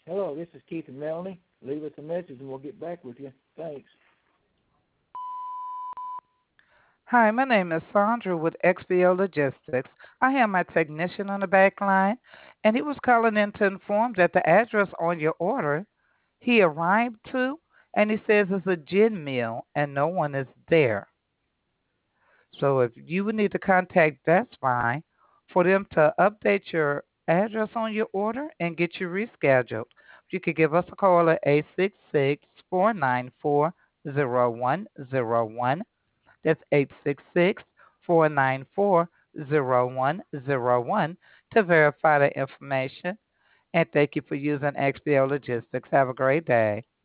Hello, this is Keith and Melanie. Leave us a message and we'll get back with you. Thanks. Hi, my name is Sandra with XBO Logistics. I have my technician on the back line, and he was calling in to inform that the address on your order he arrived to, and he says it's a gin mill and no one is there. So if you would need to contact Best Buy for them to update your address on your order and get you rescheduled, you could give us a call at 866-494-0101. That's 866-494-0101 to verify the information. And thank you for using XBO Logistics. Have a great day.